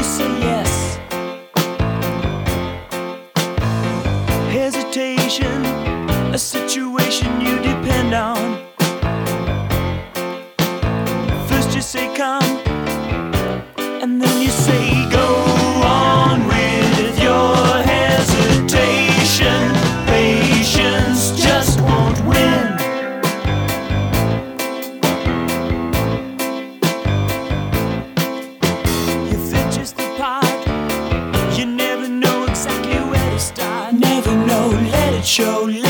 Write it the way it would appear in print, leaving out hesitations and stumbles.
you say yes. Hesitation, a situation you depend on. First you say come, and then you say go on with your hesitation. Patience just won't win. If it's just the part, you never know exactly where to start. Never know, let it show.